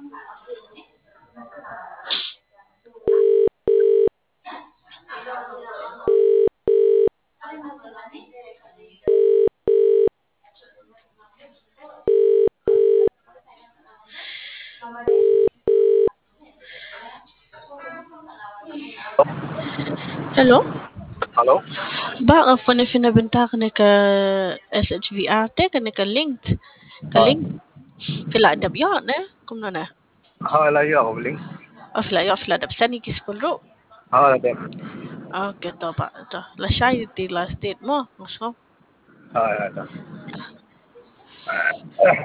Hello? Halo? Ba ang phone finabenta ka ni ka SHVRT ka ni ka linked. Ka Ah, link. Fila adab yan eh. Kung na na. lagi ako bling. Fila adab. Sani kispulro. Dep. Okay, to ba. To. Lasya yung last date mo. So, Ito.